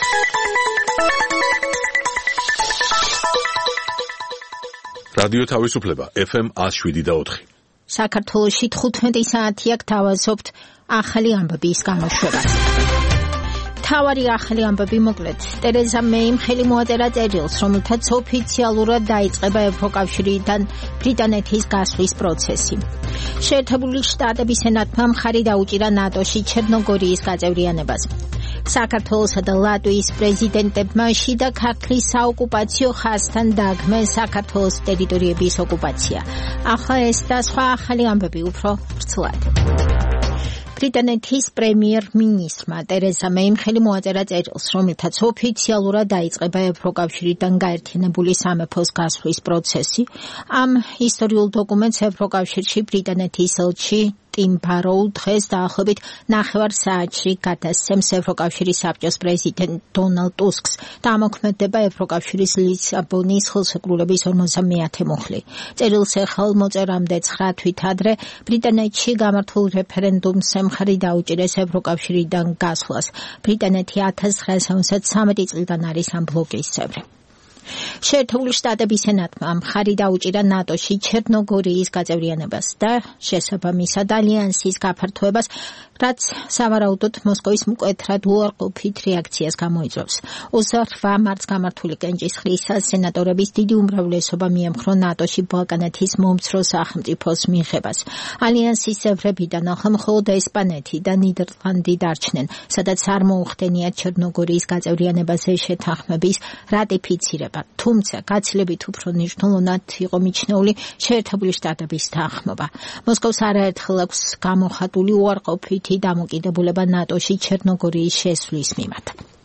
რადიო თავისუფლება FM 107.4. საქართველოში 15 საათია გთავაზობთ ახალი ამბების გამოშვებას. თავარი ახალი ამბები მოკლედ. ტერეზა მეიმ ხელი მოაწერა წერილს, რომელთაც ოფიციალურად დაიწყება ევროკავშირიდან ბრიტანეთის გასვლის პროცესი. შეერთებული შტატების სენატმა მხარი დაუჭირა ნატოში ჩერნოგორიის გაწევრიანებას. საქართველოსა და ლატვიის პრეზიდენტებმა შიდა ქართლის საოკუპაციო ხაზთან დაგმენ საქართველოს ტერიტორიების ოკუპაცია. ახლა ეს და სხვა ახალი ამბები უფრო ვრცლად. ბრიტანეთის პრემიერ-მინისტრმა ტერეზა მეიმ ხელი მოაწერა წერილს, რომელთაც ოფიციალურად დაიწყება ევროკავშირიდან გაერთიანებული სამეფოს გასვლის პროცესი. ამ ისტორიულ დოკუმენტს ევროკავშირში ბრიტანეთის ელჩი ტიმ ბაროუ დღეს დაახლოებით 9 საათში გადასცემს ევროკავშირის საბჭოს პრეზიდენტ დონალდ ტუსკს და ამოქმედება ევროკავშირის ლისაბონის ხელშეკრულების 50-ე მუხლი. წერილს ხელმოწერამდე 9 თვით ადრე ბრიტანეთში გამართულ რეფერენდუმს მხარი დაუჭირეს ევროკავშირიდან გასვლას. ბრიტანეთი 1973 წლიდან არის ამ ბლოკის წევრი. შეერთებული შტატების სენატმა მხარი დაუჭირა ნატოში ჩერნოგორიის გაწევრიანებას და შესაბამისად ალიანსის გაფართოებას, რაც სავარაუდოდ მოსკოვის მკვეთრად უარყოფით რეაქციას გამოიწვევს. 28 მარტს გამართული კენჭისყრისას სენატორების დიდი უმრავლესობა მიემხრო ნატოში ბალკანეთის მომცრო სახელმწიფოს მიღებას. ალიანსის წევრებიდან ახლა მხოლოდ ესპანეთი და ნიდერლანდი დარჩნენ, სადაც არ მოუხდენიათ ჩერნოგორიის გაწევრიანებაზე შეთანხმების რატიფიცირება. თუმცა გაცილებით უფრო მნიშვნელოვნად იყო მიჩნეული შეერთებული შტატების თანხმობა. მოსკოვს არაერთხელ აქვს გამოხატული უარყოფითი დამოკიდებულება ნატოში ჩერნოგორიის შესვლის მიმართ.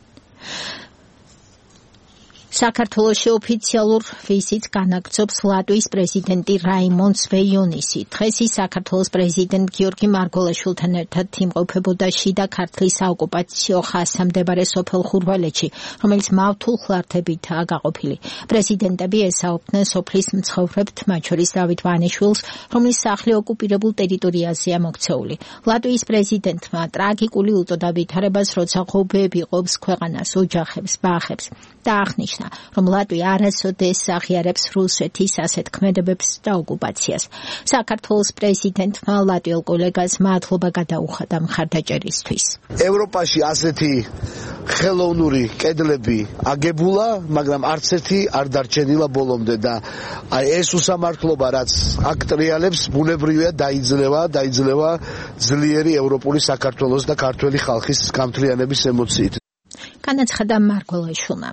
საქართველოში ოფიციალურ ვიზიტს განაგრძობს ლატვიის პრეზიდენტი რაიმონდ სვეიონისი. დღეს ის საქართველოს პრეზიდენტ გიორგი მარგველაშვილთან ერთად იმყოფებოდა შიდა ქართლის საოკუპაციო ხაზთან მდებარე სოფელ ხურვალეთში, რომელიც მავთულ ხლართებითაა გაყოფილი. პრეზიდენტები ესაუბრნენ სოფლის მცხოვრებთ, მათ შორის დავით ვანიშვილს, რომლის სახლი ოკუპირებულ ტერიტორიაზეა მოქცეული. ლატვიის პრეზიდენტმა ტრაგიკული უწოდა ვითარებას, როცა ღობეები ყოფს ქვეყანას, ოჯახებს, ბაღებს და აღნიშნა, რომ ლატვია არასოდეს აღიარებს რუსეთის ასეთ ქმედებებს და ოკუპაციას. საქართველოს პრეზიდენტმა ლატვიელ კოლეგას მადლობა გადაუხადა მხარდაჭერისთვის. ევროპაში ასეთი ხელოვნური კედლები აგებულა, მაგრამ არც ერთი არ დარჩენილა ბოლომდე და აი ეს უსამართლობა, რაც აქ ტრიალებს, ბუნებრივია დაიძლევა ძლიერი ევროპული საქართველოს და ქართველი ხალხის გამთლიანების ემოციით. განაცხადა მარგველაშვილმა.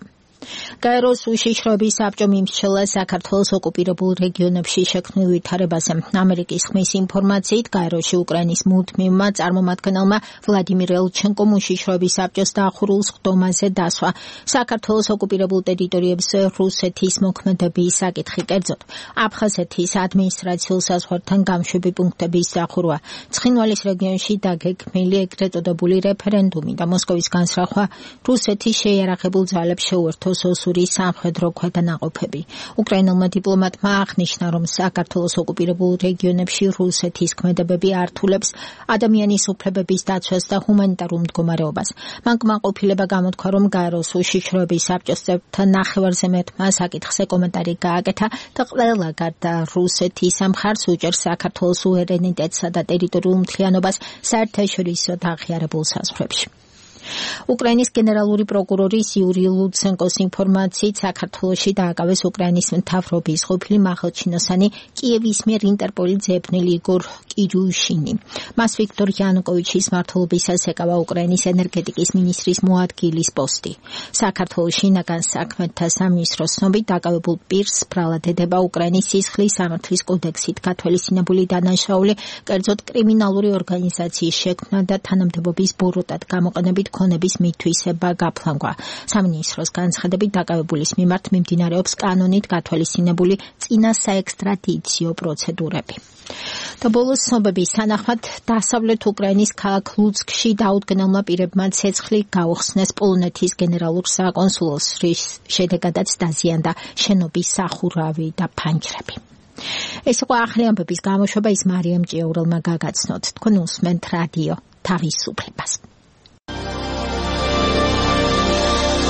გაეროს უშიშროების საბჭო მიმსჩელა საქართველოს ოკუპირებულ რეგიონებში შექმნილ ვითარებაზე. ამერიკის ხმის ინფორმაციით გაეროში უკრაინის მუდმივმა წარმომადგენელმა ვლადიმირ ელჩენკომ უშიშროების საბჭოს დახურულ სხდომაზე დასვა. საქართველოს ოკუპირებულ ტერიტორიებზე რუსეთის მოქმედების საკითხი, კერძოდ აფხაზეთის ადმინისტრაციულ საზღვართან გამშვები პუნქტების დახურვა, ცხინვალის რეგიონში დაგეგმილი ეგრეთ წოდებული რეფერენდუმი და მოსკოვის განსრახვა რუსეთის შეიარაღებულ ძალებს შეუერთოს ოსურის სამხედრო ქვედანაყოფები. უკრაინელმა დიპლომატმა აღნიშნა, რომ საქართველოს ოკუპირებულ რეგიონებში რუსეთის ქმედებები ართულებს ადამიანის უფლებების დაცვას და ჰუმანიტარულ მდგომარეობას. მან კმაყოფილება გამოთქვა, რომ გაეროს უშიშროების საბჭოს წევრთა 9-ზე მეტმა საკითხზე კომენტარი გააკეთა და ყველა გარდა რუსეთის მხარს უჭერს საქართველოს სუვერენიტეტსა და ტერიტორიულ მთლიანობას საერთაშორისო აღიარებულ საზღვრებში. უკრაინის გენერალური პროკურორის იური ლუცენკოს ინფორმაციით საქართველოში დააკავეს უკრაინის მთავრობის ყოფილი მაღალჩინოსანი კიევის მიერ ინტერპოლის ძებნელი იგორ კირიუშინი. მას ვიქტორ იანუკოვიჩის მმართველობისას ეკავა უკრაინის ენერგეტიკის მინისტრის მოადგილის პოსტი. საქართველოს შინაგან საქმეთა სამინისტროს ცნობით დაკავებულ პირს ბრალად ედება უკრაინის სისხლის სამართლის კოდექსით გათვალისწინებული დანაშაული, კერძოდ კრიმინალური ორგანიზაციის შექმნა და თანამდებობის ბოროტად გამოყენებით ქონების მითვისება გაფლანგვა. სამინისტროს განცხადებით დაკავებულის მიმართ მიმდინარეობს კანონით გათვალისწინებული წინა საექსტრადიციო პროცედურები. და ბოლოს ცნობების თანახმად დასავლეთ უკრაინის ქალაქ ლუცკში დაუდგენელმა პირებმა ცეცხლი გაუხსნეს პოლონეთის გენერალურ საკონსულოს, რის შედეგადაც დაზიანდა შენობის სახურავი და ფანჯრები. ეს იყო ახალი ამბების გამოშვება, ის მარიამ ჭიაურელმა გაგაცნოთ. თქვენ უსმენთ რადიო თავისუფლებას.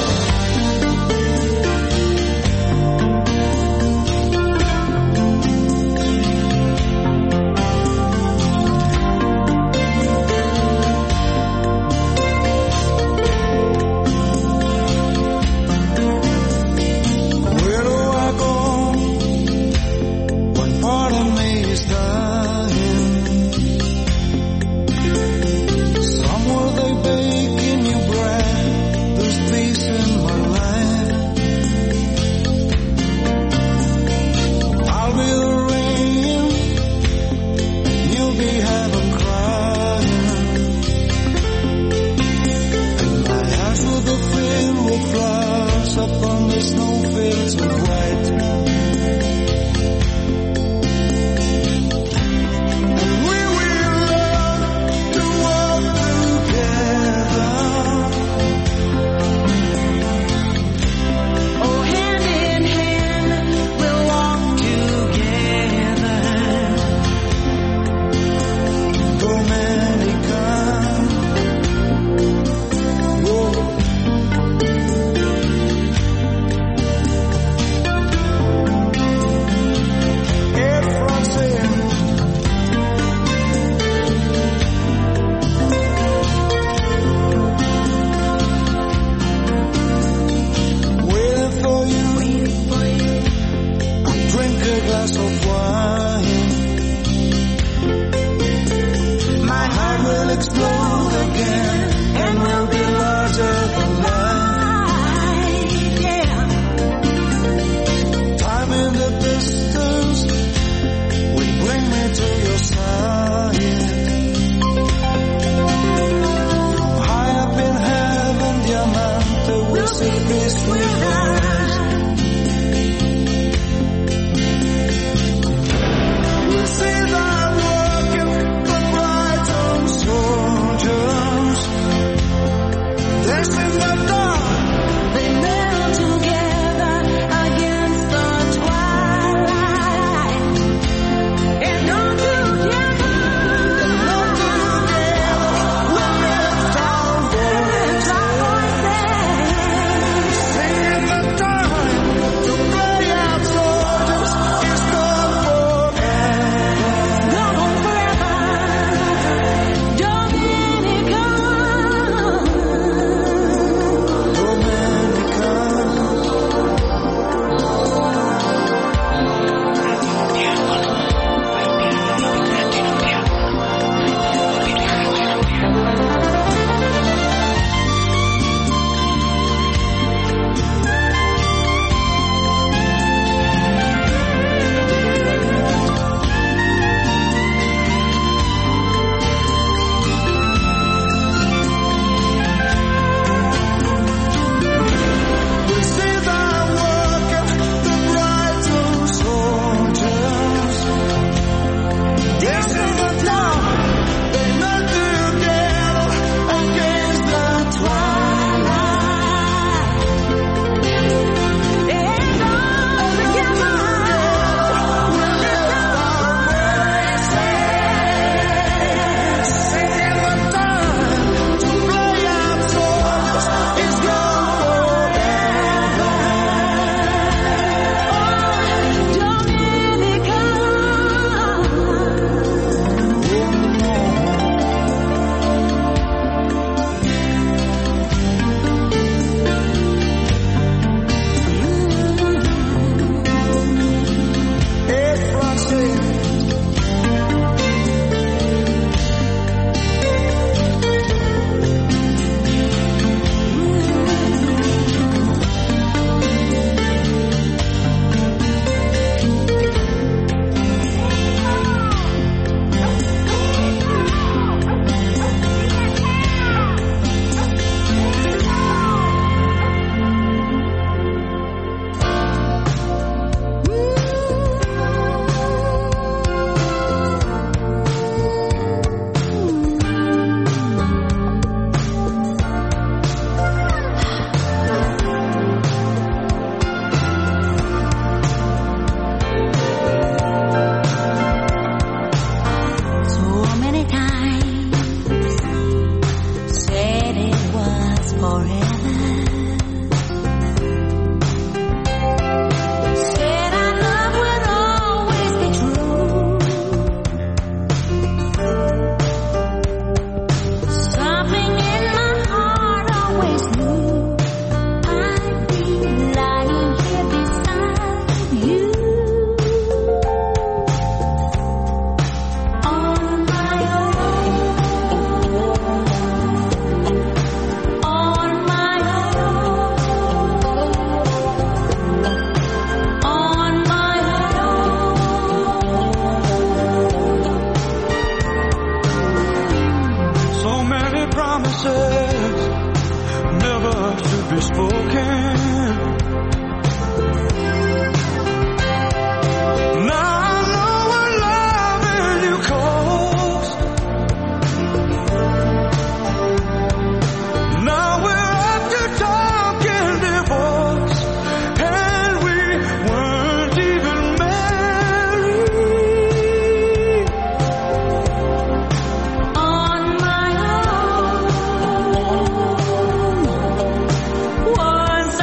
Once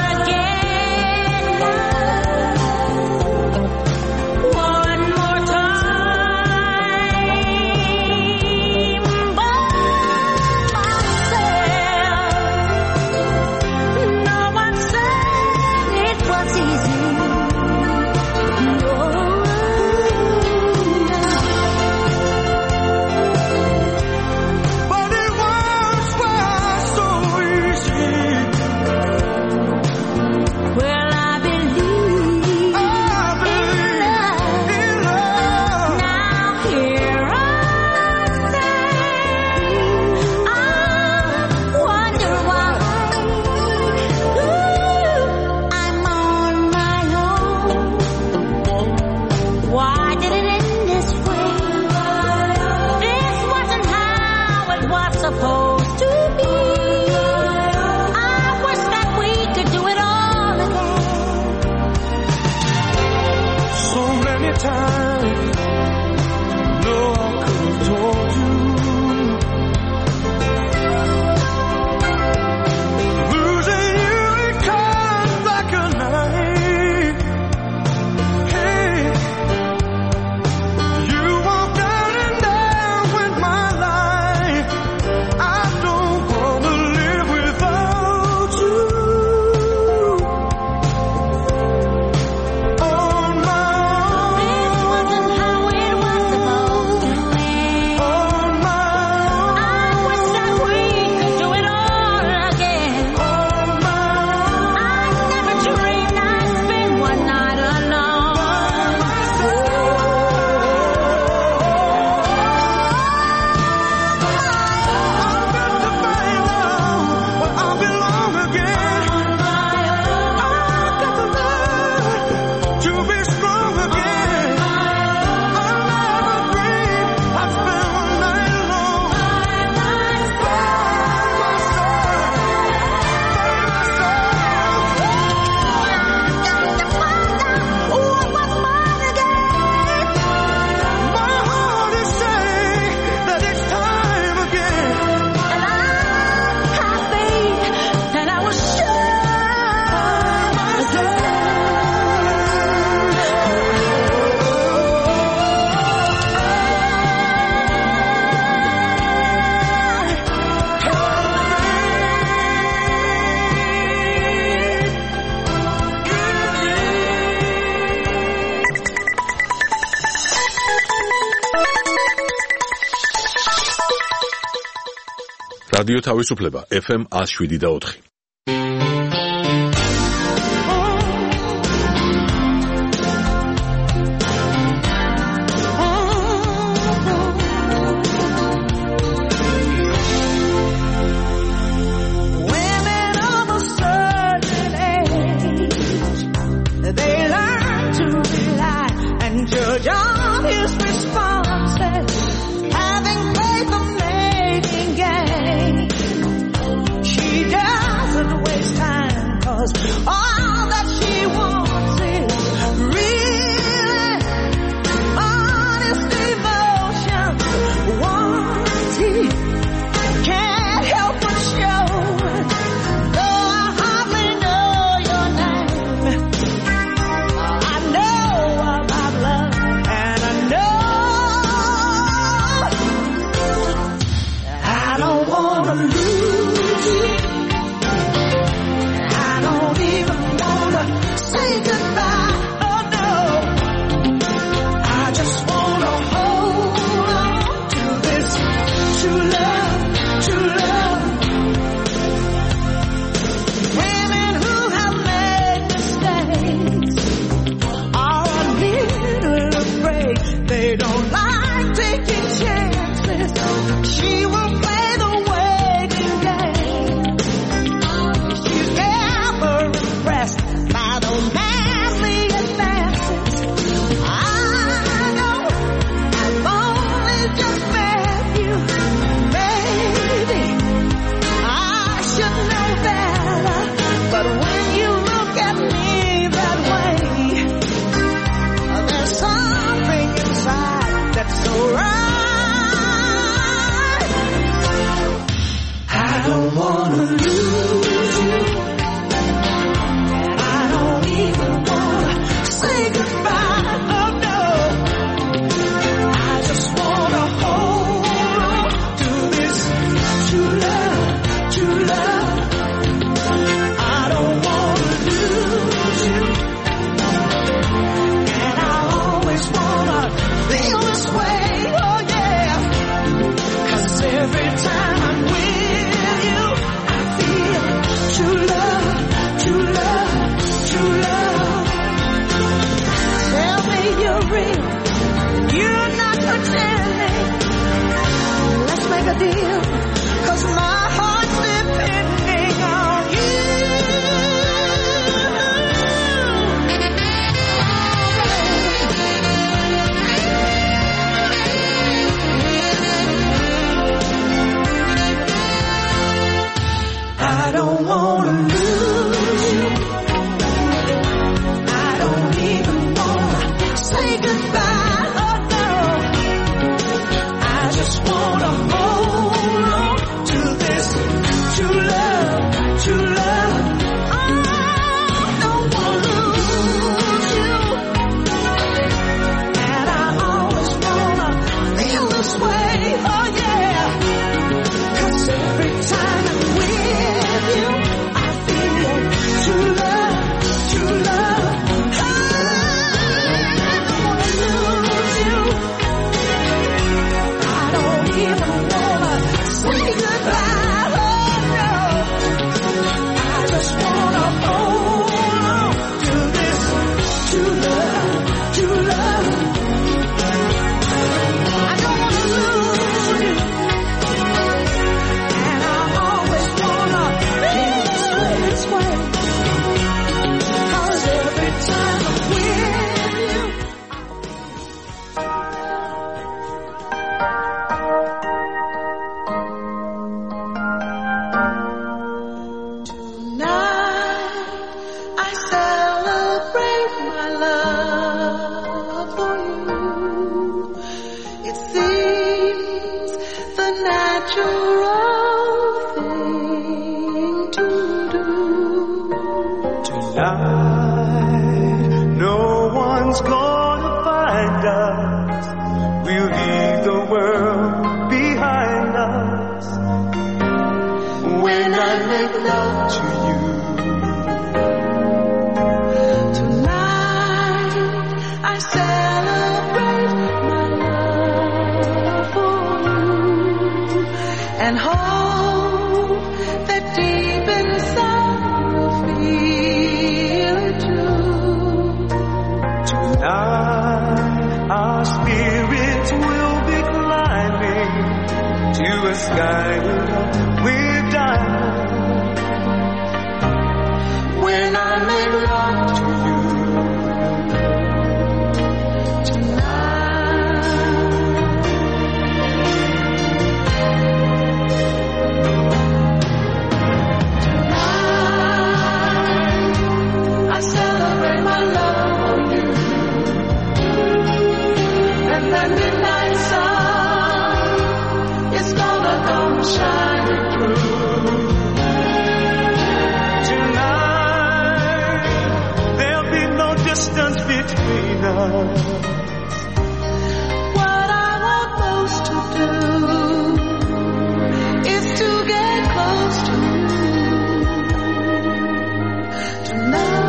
რადიო თავისუფლება FM 107.4. And hold between us. What I want most to do is to get close to you tonight.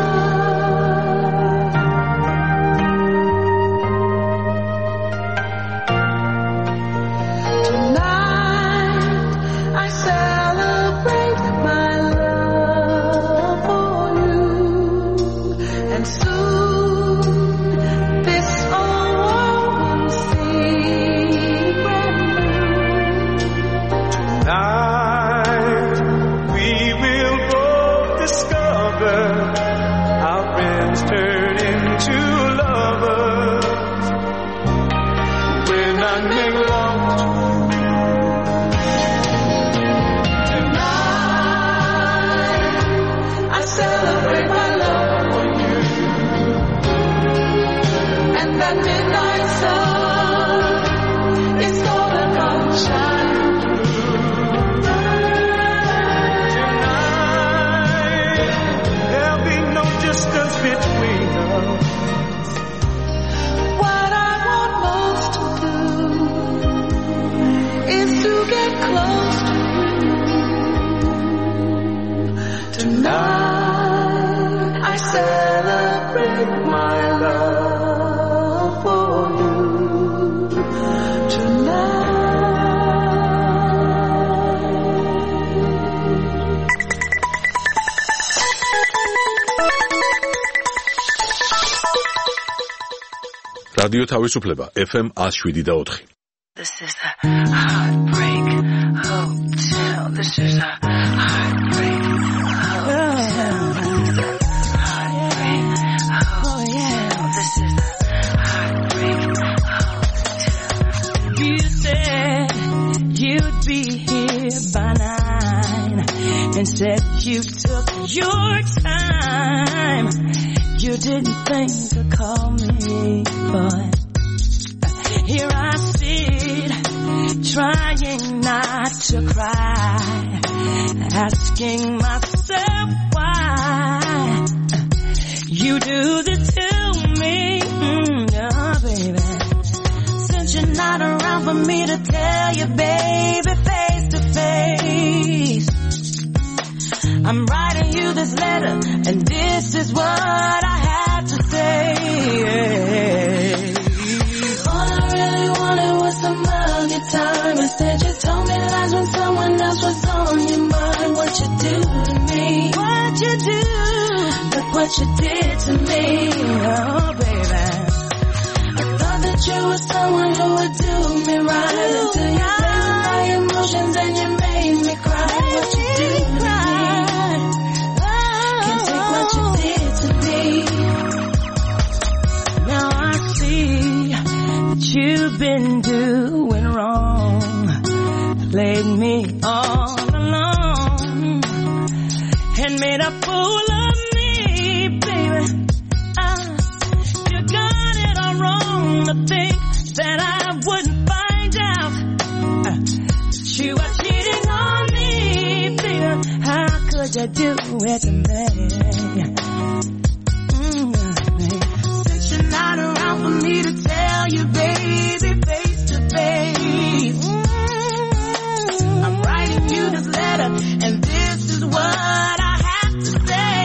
რადიო თავისუფლება FM 107.4. This is a heartbreak hotel. This is a heartbreak hotel. Heartbreak hotel. This is a heartbreak hotel. You said you'd be here by 9 and said you took your time. You didn't think to call me, but here I sit, trying not to cry, asking myself why you do this to me, oh baby. Since you're not around for me to tell you, baby, face to face, I'm writing you this letter, and this is what I have to say. All I really wanted was some of your time. Instead you told me lies when someone else was on your mind. What you do to me? What you do? Look what you did to me, oh baby. I thought that you were someone who would do me right, until you played with my emotions and you made me cry. What you do to me? What you did to me. Now I see that you've been doing wrong, played me all along, and made a fool of me, baby. You got it all wrong to think that I wouldn't find out that you were cheating on me, baby. How could you do it to me? Since you're not around for me to tell you, baby, face to face, I'm writing you this letter, and this is what I have to say.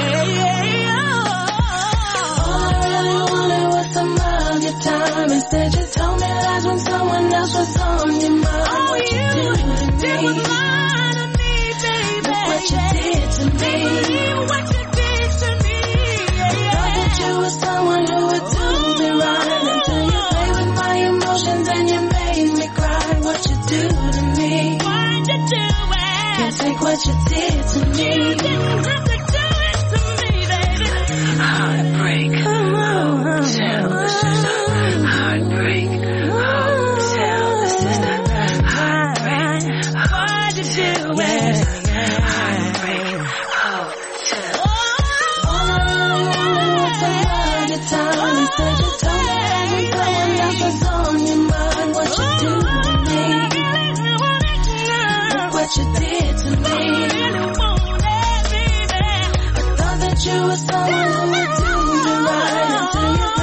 All I really wanted was some of your time. Instead you told me lies when someone else was on your mind. Oh, what you did was lie to me, baby. Look what you did to me. What you did to me. I thought that you were someone who would do me right, until you played with my emotions and you made me cry. What you do to me? Why'd you do it? Can't take what you did to me. You didn't have to do it to me, baby. Heartbreak hotel. This is a heartbreak hotel. This is the heartbreak. Why'd you do it? Heartbreak hotel. All I really wanted was some of your time. Instead you told me that someone else was on your mind. What you do to me? Look what you did to me. I thought that you were someone who would do me right, until you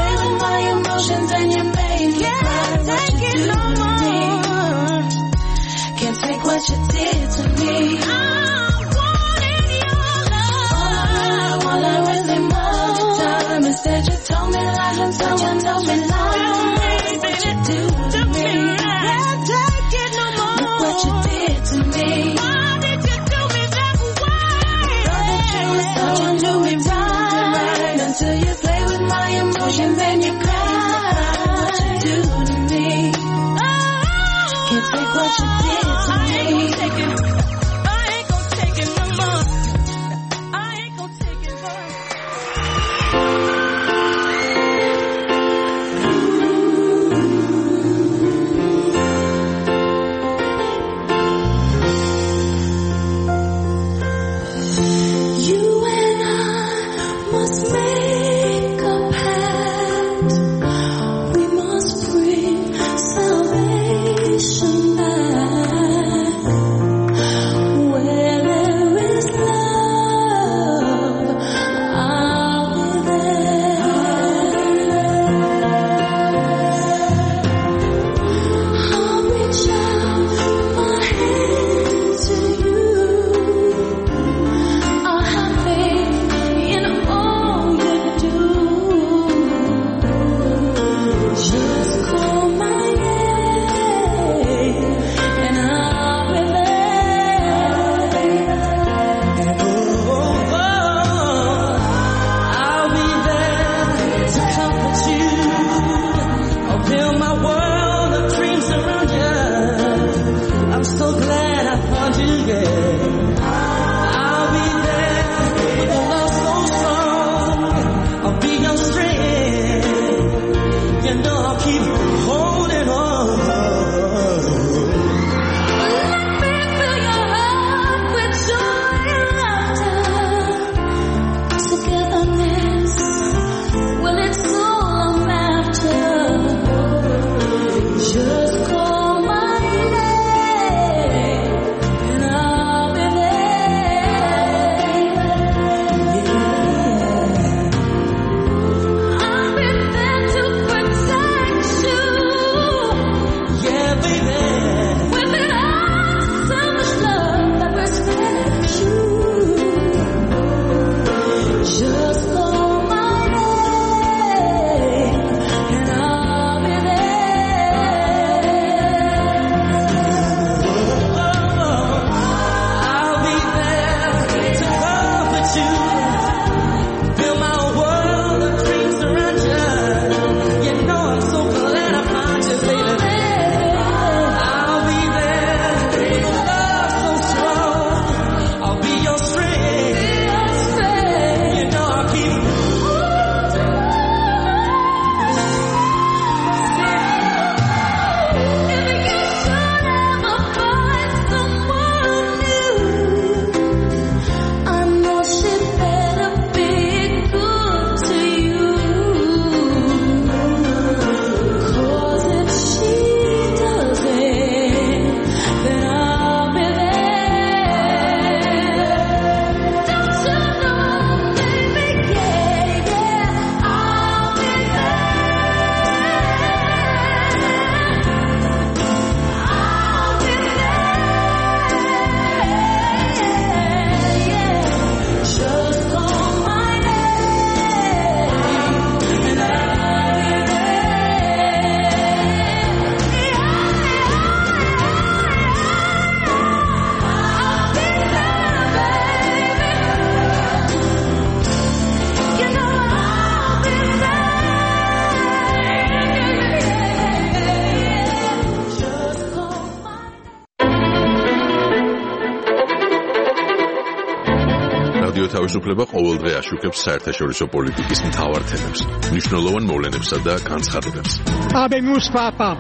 რადიო თავისუფლება ყოველდღე აშუქებს საერთაშორისო პოლიტიკის მთავარ თემებს, მნიშვნელოვან მოვლენებსა და განცხადებებს. Habemos papam.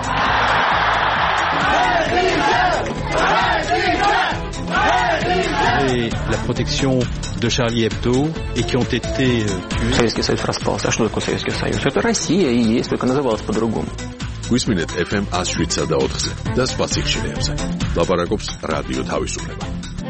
Et la protection de Charlie Hebdo et qui ont été tués. Советский Союз распался. А что такое Советский Союз? Это Россия и есть, только называлась по-другому. გვისმინეთ FM 107 და 4-ზე და სხვა სიხშირეებზე. ლაპარაკობს რადიო თავისუფლება.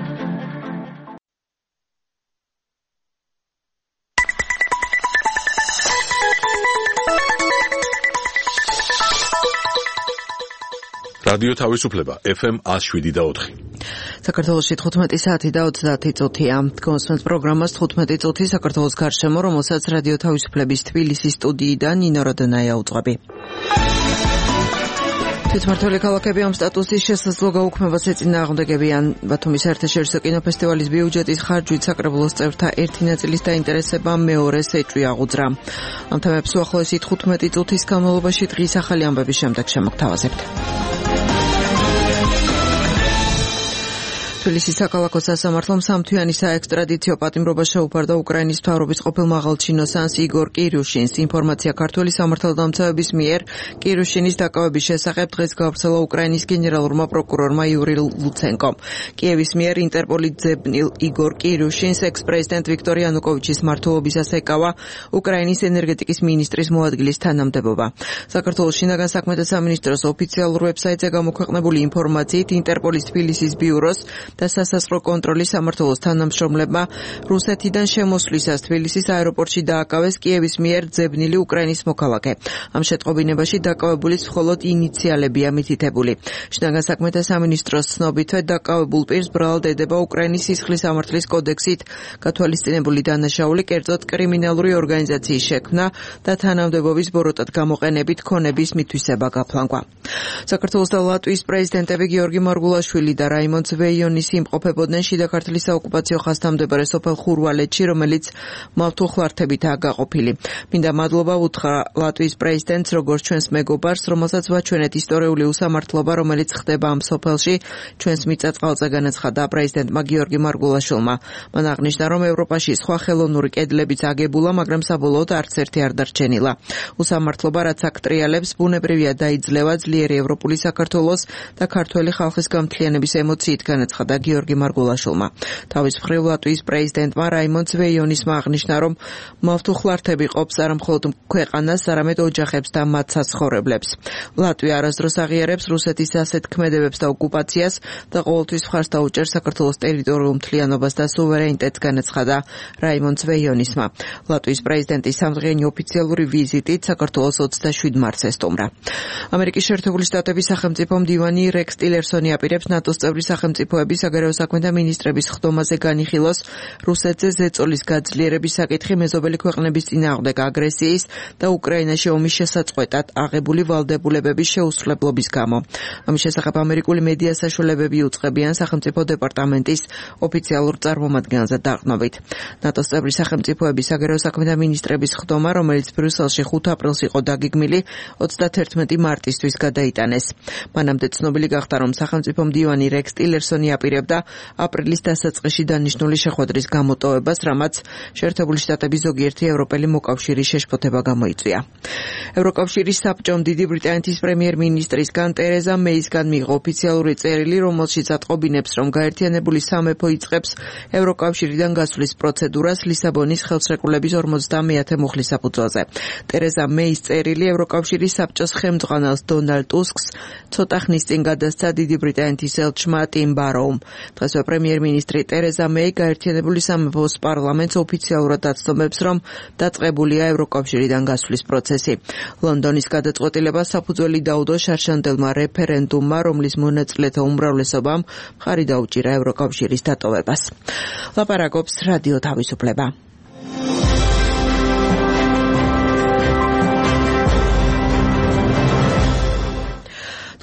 რადიო თავისუფლება FM 107 და 4. საქართველოში 15 საათი და 30 წუთია. კონსულტანტ პროგრამას 15 წუთი საქართველოს გარშემო, რომელსაც რადიო თავისუფლების თბილისის სტუდიიდან ნინო როდონაია უძღვები. თვითმმართველი ქალაქები ამ სტატუსის შესაძლო გაუქმებას ეწინააღმდეგებიან. ბათუმის საერთაშორისო კინოფესტივალის ბიუჯეტის ხარჯვით საკრებულოს წევრთა ერთი ნაწილის დაინტერესება მეორეს ეჭვი აღუძრა. ამ თემებს უახლოესი 15 წუთის განმავლობაში დღის ახალი ამბების შემდეგ შემოგთავაზებთ. თბილისის საქალაქო სასამართლომ სამთვიანი საექსტრადიციო პატიმრობა შეუფარდა უკრაინის მთავრობის ყოფილ მაღალჩინოსანს იგორ კირუშინს. ინფორმაცია ქართული სამართალდამცავების მიერ კირუშინის დაკავების შესახებ დღეს გავრცელა უკრაინის გენერალურმა პროკურორმა იური ლუცენკომ. კიევის მიერ ინტერპოლი ძებნილ იგორ კირუშინს ექს-პრეზიდენტ ვიქტორ იანუკოვიჩის მმართველობისას ეკავა უკრაინის ენერგეტიკის მინისტრის მოადგილის თანამდებობა. საქართველოს შინაგან საქმეთა სამინისტროს ოფიციალურ ვებსაიტზე გამოქვეყნებული ინფორმაციით ინტერპოლის თბილისის ბიუროს და სასაზღვრო კონტროლის სამმართველოს თანამშრომლებმა რუსეთიდან შემოსვლისას თბილისის აეროპორტში დააკავეს კიევის მიერ ძებნილი უკრაინის მოქალაქე. ამ შეტყობინებაში დაკავებულის მხოლოდ ინიციალებია მითითებული. შინაგან საქმეთა სამინისტროს ცნობითვე დაკავებულ პირს ბრალად ედება უკრაინის სისხლის სამართლის კოდექსით გათვალისწინებული დანაშაული, კერძოდ კრიმინალური ორგანიზაციის შექმნა და თანამდებობის ბოროტად გამოყენებით ქონების მითვისება გაფლანგვა. საქართველოს და ლატვიის პრეზიდენტები გიორგი მარგულაშვილი და რაიმონ ზვეიონი იმყოფებოდნენ შიდა ქართლის საოკუპაციო ხაზთამდებარე სოფელ ხურვალეთში, რომელიც მავთუხლართებითაა გაყოფილი. მინდა მადლობა უთხრა ლატვიის პრეზიდენტს, როგორც ჩვენს მეგობარს, რომელსაც ვაჩვენეთ ისტორიული უსამართლობა, რომელიც ხდება ამ სოფელში, ჩვენს მიწა-წყალზე, განაცხადა პრეზიდენტმა გიორგი მარგულაშვილმა. მან აღნიშნა, რომ ევროპაში სხვა ხელოვნური კედლებიც აგებულა, მაგრამ საბოლოოდ არც ერთი არ დარჩენილა. უსამართლობა, რაც აქ ტრიალებს, ბუნებრივია დაიძლევა ძლიერი ევროპული საქართველოს და ქართველი ხალხის გამთლიანების ემოციით, განაცხადა გიორგი მარგულაშვილმა. თავის მხრივ ლატვიის პრეზიდენტმა რაიმონ ზვეიონისმა აღნიშნა, რომ მავთუხლართები ყოფს არა მხოლოდ ქვეყანას, არამედ ოჯახებს და მათ საცხოვრებლებს. ლატვია არასდროს აღიარებს რუსეთის ასეთ ქმედებებს და ოკუპაციას და ყოველთვის მხარს დაუჭერს საქართველოს ტერიტორიულ მთლიანობას და სუვერენიტეტს, განაცხადა რაიმონ ზვეიონისმა. ლატვიის პრეზიდენტის სამდღიანი ოფიციალური ვიზიტით საქართველოს 27 მარტს ესტუმრა. ამერიკის შეერთებული შტატების სახელმწიფო მდივანი რექს ტილერსონი აპირებს ნატოს წევრი სახელმწიფოების საგარეო საქმეთა მინისტრების ხდომაზე განიხილოს რუსეთზე ზეწოლის გაძლიერების საკითხი მეზობელი ქვეყნების წინააღმდეგ აგრესიის და უკრაინაში ომის შესაწყვეტად აღებული ვალდებულებების შეუსრულებლობის გამო. ამის შესახებ ამერიკული მედია საშუალებები უწყებიან სახელმწიფო დეპარტამენტის ოფიციალურ წარმომადგენელზე დაყრდნობით. ნატოს წევრი სახელმწიფოების საგარეო საქმეთა მინისტრების ხდომა, რომელიც ბრიუსელში 5 აპრილს იყო დაგეგმილი, 31 მარტისთვის გადაიტანეს. მანამდე ცნობილი გახდა, რომ სახელმწიფო მდივანი რექს ტილერსონი აპირებდა აპრილის დასაწყისში დანიშნული შეხვედრის გამოტოვებას, რამაც შეერთებული შტატების ზოგიერთი ევროპელი მოკავშირის შეშფოთება გამოიწვია. ევროკავშირის საბჭომ დიდი ბრიტანეთის პრემიერ-მინისტრისგან ტერეზა მეისგან მიიღო ოფიციალური წერილი, რომელშიც ატყობინებს, რომ გაერთიანებული სამეფო იწყებს ევროკავშირიდან გასვლის პროცედურას ლისაბონის ხელშეკრულების 50-ე მუხლის საფუძველზე. ტერეზა მეის წერილი ევროკავშირის საბჭოს ხელმძღვანელს დონალდ ტუსკს ცოტა ხნის წინ გადასცა დიდი ბრიტანეთის ელჩმა ტიმ ბაროუმ. დღესვე პრემიერ-მინისტრი ტერეზა მეი გაერთიანებული სამეფოს პარლამენტს ოფიციალურად აცნობებს, რომ დაწყებულია ევროკავშირიდან გასვლის პროცესი. ლონდონის გადაწყვეტილებას საფუძველი დაუდო შარშანდელმა რეფერენდუმმა, რომლის მონაწილეთა უმრავლესობამ მხარი დაუჭირა ევროკავშირის დატოვებას. ლაპარაკობს რადიო თავისუფლება.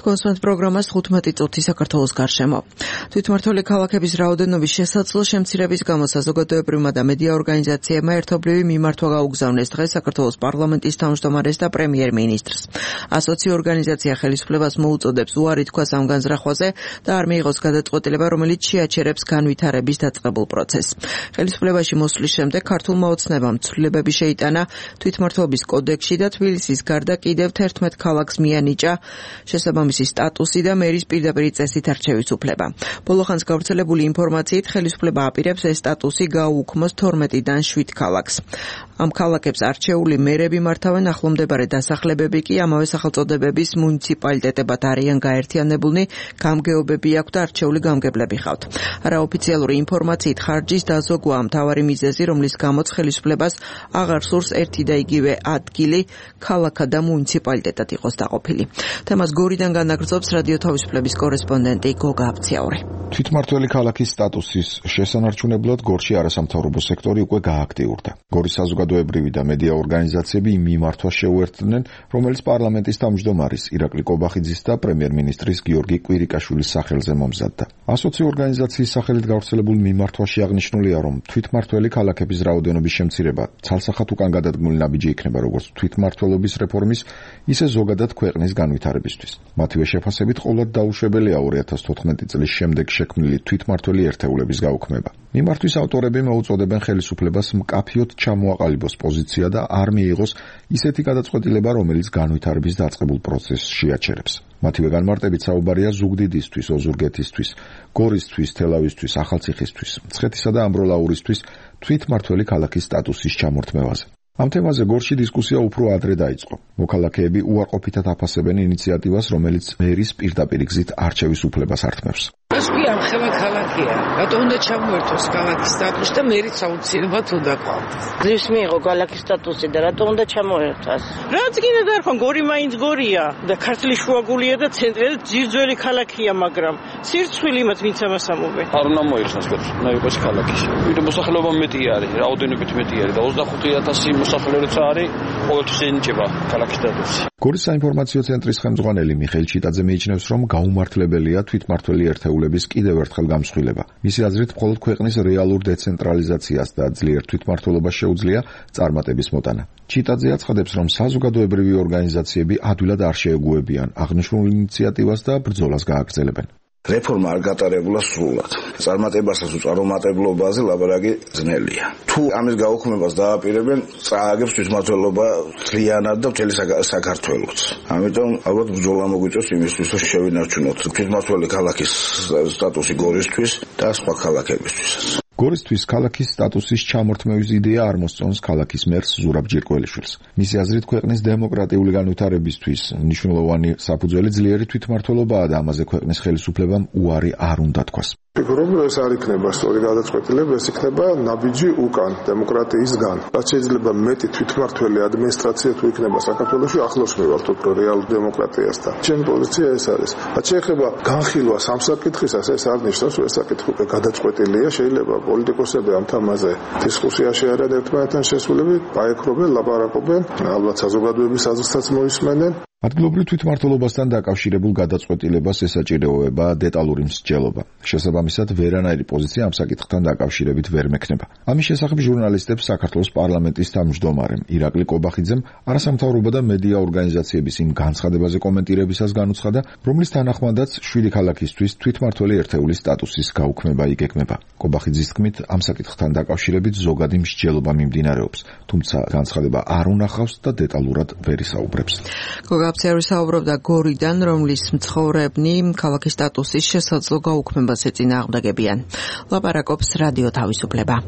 გასვენთ პროგრამას 15 წუთი საქართველოს გარშემო. თვითმმართველი ქალაქების რაოდენობის შესაძლო შემცირების გამო საზოგადოებრივმა და მედია ორგანიზაციებმა ერთობლივი მიმართვა გაუგზავნეს დღეს საქართველოს პარლამენტის თავმჯდომარეს და პრემიერ-მინისტრს. ასოციო ორგანიზაცია ხელისუფლებას მოუწოდებს უარი თქვას ამ განზრახვაზე და არ მიიღოს გადაწყვეტილება, რომელიც შეაჩერებს განვითარების დაწყებულ პროცესს. ხელისუფლებაში მოსვლის შემდეგ ქართულმა ოცნებამ ცვლილებები შეიტანა თვითმმართველობის კოდექსში და თბილისის გარდა კიდევ 11 ქალაქს მიანიჭა შესაბამისი სტატუსი და მერის პირდაპირ წესით არჩევის უფლება. ბოლო ხანს გავრცელებული ინფორმაციით ხელისუფლება აპირებს ეს სტატუსი გაუუქმოს 12-დან 7 ქალაქს. ამ ქალაქებს არჩეული მერები მართავენ, ახლომდებარე დასახლებები კი ამავე სახელწოდებების მუნიციპალიტეტებად არიან გაერთიანებულნი, გამგეობები აქვთ და არჩეული გამგებლები ხავთ. არაოფიციალური ინფორმაციით ხარჯის დაზოგვა მთავარი მიზეზი, რომლის გამოც ხელისუფლებას აღარ სურს ერთი და იგივე ადგილი ქალაქად და მუნიციპალიტეტად იყოს დაყოფილი. თემას გორიდან განაგრძობს რადიო თავისუფლების კორესპონდენტი გოგა აბციაური. თვითმმართველი ქალაქის სტატუსის შესანარჩუნებლად გორში არასამთავრობო სექტორი უკვე გააქტიურდა. გორის საზოგადოებრივი და მედია ორგანიზაციები იმ მიმართვას შეუერთდნენ, რომელიც პარლამენტის თავმჯდომარის ირაკლი კობახიძის და პრემიერ-მინისტრის გიორგი კვირიკაშვილის სახელზე მომზადდა. ასოციო ორგანიზაციის სახელით გავრცელებულ მიმართვაში აღნიშნულია, რომ თვითმმართველი ქალაქების რაოდენობის შემცირება ცალსახად უკან გადადგმული ნაბიჯი იქნება როგორც თვითმმართველობის რეფორმის, ისე ზოგადად ქვეყნის განვითარებისთვის. მათივე შეფასებით ყოვლად დაუშვებელია 2014 წლის შემდეგ შექმნილი თვითმმართველი ერთეულების გაუქმება. მიმართვის ავტორები მოუწოდებენ ხელისუფლებას მკაფიოდ ჩამოაყალიბოს პოზიცია და არ მიიღოს ისეთი გადაწყვეტილება, რომელიც განვითარების დაწყებულ პროცესს შეაჩერებს. მათივე განმარტებით საუბარია ზუგდიდისთვის, ოზურგეთისთვის, გორისთვის, თელავისთვის, ახალციხისთვის, მცხეთისა და ამბროლაურისთვის თვითმმართველი ქალაქის სტატუსის ჩამორთმევაზე. ამ თემაზე გორში დისკუსია უფრო ადრე დაიწყო. მოქალაქეები უარყოფითად აფასებენ ინიციატივას, რომელიც მერის პირდაპირ გზით არჩევის უფლებას ართმევს. ეს კი ამხელა ქალაქია. რატომ უნდა ჩამოერთოს ქალაქის სტატუსი და მერიც აუცილებლად უნდა ყავდეს. ძლივს მიიღო ქალაქის სტატუსი და რატომ უნდა ჩამოერთოს? რაც კიდე დარქონ, გორი მაინც გორია და ქართლის შუაგულია და ცენტრი და ძირძველი ქალაქია, მაგრამ სირცხვილი მათ ვინც ამას ამობენ. არ უნდა მოიხსნას გორს, უნდა იყოს ქალაქში. ვიდრე მოსახლეობა მეტი არის, რაოდენობით მეტი არის და 25,000 მოსახლეობაც არის, ყოველთვის ენიჭება ქალაქის სტატუსი. გორის საინფორმაციო ცენტრის ხელმძღვანელი მიხეილ ჩიტაძე მიიჩნევს, რომ გაუმართლებელია თვითმმართველი ერთეულების კიდევ ერთხელ გამსხვილება. მისი აზრით, მხოლოდ ქვეყნის რეალურ დეცენტრალიზაციას და ძლიერ თვითმმართველობას შეუძლია წარმატების მოტანა. ჩიტაძე აცხადებს, რომ საზოგადოებრივი ორგანიზაციები ადვილად არ შეეგუებიან აღნიშნულ ინიციატივას და ბრძოლას გააგრძელებენ. რეფორმა არ გატარებულა სრულად. წარმატებასაც უწარმოებლობაზე ლაბარაკი ძნელია. თუ ამის გაუქმებას დააპირებენ, წააგებს თვითმმართველობა მთლიანად და მთელი საქართველოს. ამიტომ ალბათ ბრძოლა მოგვიწევს იმისთვის, რომ შევინარჩუნოთ თვითმმართველი ქალაქის სტატუსი გორისთვის და სხვა ქალაქებისთვისაც. გორისთვის ქალაქის სტატუსის ჩამორთმევის იდეა არ მოსწონს ქალაქის მერს ზურაბ ჯირკველიშვილს. მისი აზრით, ქვეყნის დემოკრატიული განვითარებისთვის მნიშვნელოვანი საფუძველი ძლიერი თვითმმართველობაა და ამაზე ქვეყნის ხელისუფლებამ უარი არ უნდა თქვას. ფიქრობ, რომ ეს არ იქნება სწორი გადაწყვეტილება, ეს იქნება ნაბიჯი უკან დემოკრატიისგან. რაც შეიძლება მეტი თვითმმართველი ადმინისტრაცია თუ იქნება საქართველოში, ახლოს მივალთ უფრო რეალურ დემოკრატიასთან. ჩემი პოზიცია ეს არის. რაც შეეხება განხილვას ამ საკითხისას, ეს არ ნიშნავს, რომ ეს საკითხი უკვე გადაწყვეტილია. შეიძლება პოლიტიკოსები ამ თემაზე დისკუსიაში არიან ერთმანეთთან შესულები, აექრობენ, ლაპარაკობენ, ალბათ საზოგადოების აზრსაც მოისმენენ. ადგილობრივ თვითმმართველობასთან დაკავშირებულ გადაწყვეტილებას ესაჭიროება დეტალური მსჯელობა. შესაბამისად, ვერანაირი პოზიცია ამ საკითხთან დაკავშირებით ვერ მექნება. ამის შესახებ ჟურნალისტებს საქართველოს პარლამენტის თავმჯდომარემ ირაკლი კობახიძემ არასამთავრობო და მედია ორგანიზაციების იმ განცხადებაზე კომენტირებისას განუცხადა, რომლის თანახმადაც 7 ქალაქისთვის თვითმმართველი ერთეულის სტატუსის გაუქმება იგეგმება. კობახიძის თქმით, ამ საკითხთან დაკავშირებით ზოგადი მსჯელობა მიმდინარეობს, თუმცა განცხადება არ უნახავს და დეტალურად ვერ ისაუბრებს. გოგაბციაური საუბრობდა გორიდან, რომლის მცხოვრებნი ქალაქის სტატუსის შესაძლო გაუქმებას ეწინააღმდეგებიან. ლაპარაკობს რადიო თავისუფლება.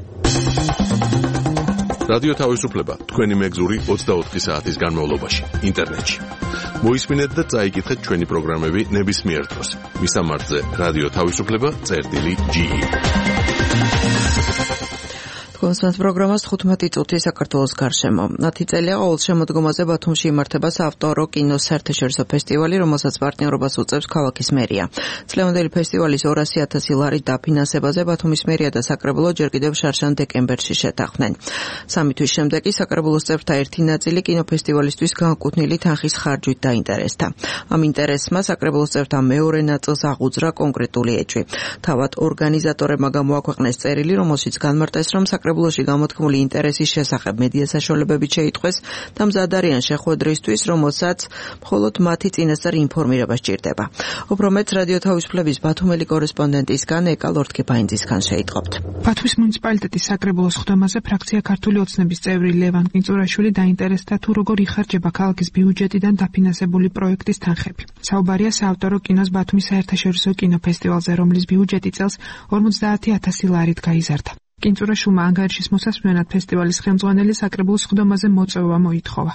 რადიო თავისუფლება თქვენი მეგზური 24 საათის განმავლობაში ინტერნეტში. მოისმინეთ და წაიკითხეთ ჩვენი პროგრამები ნებისმიერ დროს. მისამართზე რადიო თავისუფლება.ge კონსტანტ პროგრამას 15 წუთი საქართველოს გარშემო. 10 წელია ყოველ შემოდგომაზე ბათუმში იმართება საავტორო კინოს საერთაშორისო ფესტივალი, რომელსაც პარტნიორობას უწევს ქალაქის მერია. წლევანდელი ფესტივალის 200,000 ლარის დაფინანსებაზე ბათუმის მერია და საკრებულო ჯერ კიდევ შარშან დეკემბერში შეთანხმდნენ. 3 თვის შემდეგ კი საკრებულოს წევრთა ერთი ნაწილი კინოფესტივალისთვის განკუთვნილი თანხის ხარჯვით დაინტერესდა. ამ ინტერესმა საკრებულოს წევრთა მეორე ნაწილს აღუძრა კონკრეტული ეჭვი. თავად ორგანიზატორებმა გამოაქვეყნეს წერილი, რომელშიც განმარტეს, რომ საკრებულოში გამოთქმული ინტერესის შესახებ მედია საშუალებებით შეიტყვეს და მზად არიან შეხვედრისთვის, რომელსაც მხოლოდ მათი წინასწარ ინფორმირება სჭირდება. უფრო მეტს რადიო თავისუფლების ბათუმელი კორესპონდენტისგან ეკა ლორთქიფაინძისგან შეიტყობთ. ბათუმის მუნიციპალიტეტის საკრებულოს ხდომაზე ფრაქცია ქართული ოცნების წევრი ლევან კინწურაშვილი დაინტერესდა თუ როგორ იხარჯება ქალაქის ბიუჯეტიდან დაფინანსებული პროექტის თანხები. საუბარია საავტორო კინოს ბათუმის საერთაშორისო კინოფესტივალზე, რომლის ბიუჯეტი წელს 50,000 ლარით გაიზარდა. კინწურაშვილმა ანგარიშის მოსასმენად ფესტივალის ხელმძღვანელი საკრებულოს ხდომაზე მოწვევა მოითხოვა.